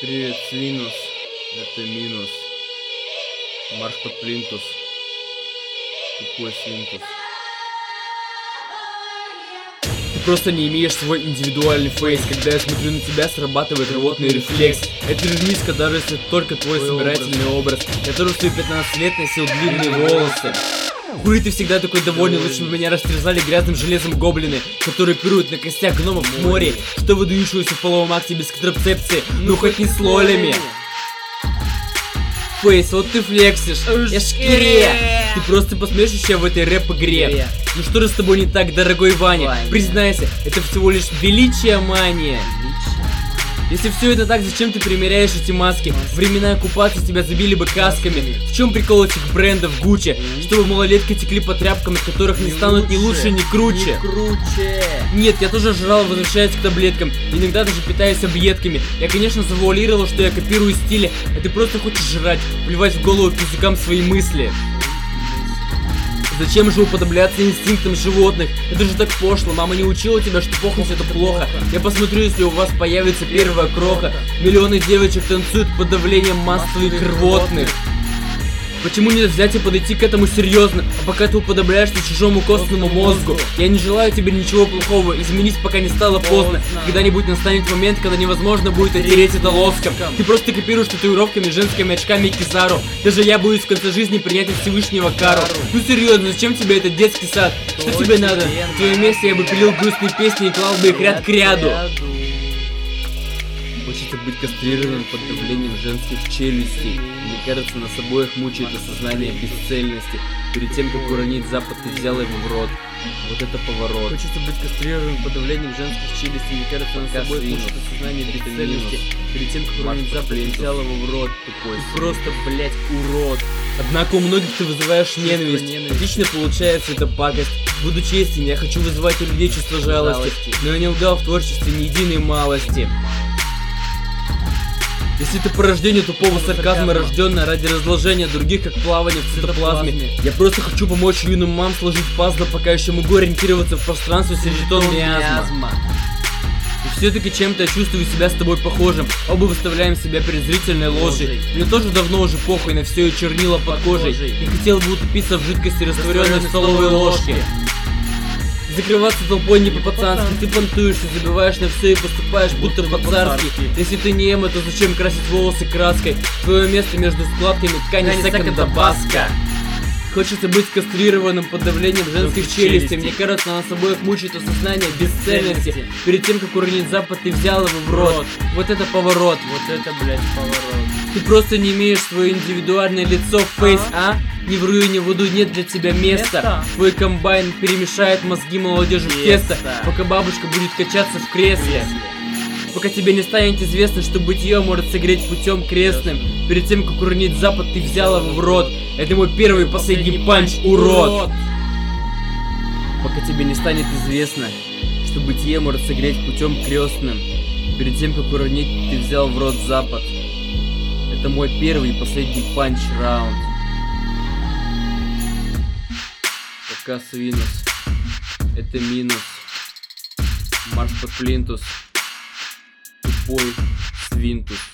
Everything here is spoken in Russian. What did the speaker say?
Привет, Свинус. Это минус. Марш под плинтус. Тупой свинтус. Ты просто не имеешь свой индивидуальный фейс. Когда я смотрю на тебя, срабатывает рвотный рефлекс. Это же низко, даже если только твой собирательный образ. Я тоже в свои 15 лет носил длинные волосы. Хули ты всегда такой довольный, лучше бы меня растерзали грязным железом гоблины, которые пируют на костях гномов в море, что выдающегося в половом акте без контрацепции, ну хоть не с лолями. Фейс, вот ты флексишь, я шкире. Ты просто посмешище в этой рэп-игре. Ну что же с тобой не так, дорогой Ваня? Признайся, это всего лишь величие мания. Если все это так, зачем ты примеряешь эти маски? Времена оккупации тебя забили бы касками. В чем прикол этих брендов Гуччи? Чтобы малолетки текли по тряпкам, из которых не станут ни лучше, ни круче. Нет, я тоже жрал, возвращаясь к таблеткам. Иногда даже питаюсь объедками. Я, конечно, завуалировал, что я копирую стили, а ты просто хочешь жрать, плевать в голову языкам свои мысли. Зачем же уподобляться инстинктам животных? Это же так пошло, мама не учила тебя, что похоть это плохо. Я посмотрю, если у вас появится первая кроха. Миллионы девочек танцуют под давлением масс твоих рвотных. Почему нельзя взять и подойти к этому серьезно? А пока ты уподобляешься чужому костному мозгу. Я не желаю тебе ничего плохого, изменись, пока не стало поздно. Когда-нибудь настанет момент, когда невозможно будет оттереть это лоском. Ты просто копируешь татуировками, женскими очками Кизару. Даже я боюсь в конце жизни принять от Всевышнего кару. Ну серьезно, зачем тебе этот детский сад? Что тебе надо? В твоем месте я бы пилил грустные песни и клал бы их ряд к ряду. Хочется быть кастрированным под давлением женских челюстей. Мне кажется, нас обоих мучает осознание бесцельности. Перед тем, как уронить Запад, ты взял его в рот. Вот это поворот. Хочется быть кастрированным под давлением женских челюстей. Мне кажется, нас обоих мучает осознание бесцельности. Перед тем, как уронить Запад, ты взял его в рот. Тупой. Ты просто, блять, урод. Однако у многих ты вызываешь ненависть. Отлично получается эта пакость. Буду честен, я хочу вызывать у людей чувство жалости. Но я не лгал в творчестве ни единой малости. Если ты порождение тупого сарказма, рожденное ради разложения других, как плавание в цитоплазме, я просто хочу помочь юным мам сложить пазлы, пока еще могу ориентироваться в пространстве среди тонн миазма. И все-таки чем-то я чувствую себя с тобой похожим. Оба выставляем себя перед зрительной ложей. Мне тоже давно уже похуй на все и чернила под кожей. И хотел бы утопиться в жидкости, растворенной в столовой ложке. Закрываться толпой не по-пацански, ты понтуешься, забиваешь на все и поступаешь будто по-царски. Если ты не эмо, то зачем красить волосы краской? Твое место между складками ткани секонда баска. Хочется быть кастрированным под давлением женских челюстей. Мне кажется, нас обоих мучает осознание бесцельности. Перед тем, как уронить Запад, ты взял его в рот. Вот это поворот. Вот это, блядь, поворот. Ты просто не имеешь свое индивидуальное лицо в фейс, а? Ни в руине воду нет для тебя места. Твой комбайн перемешает мозги молодежи в тесто, пока бабушка будет качаться в кресле. Пока тебе не станет известно, что бытие может согреть путем крестным. Перед тем, как уронить Запад, ты взял его в рот. Это мой первый и последний панч, урод. Пока тебе не станет известно, что бытие может согреть путем крестным. Перед тем, как уронить, ты взял в рот Запад. Это мой первый и последний панч-раунд. Пока свинус. Это минус. Марш под плинтус. Тупой свинтус.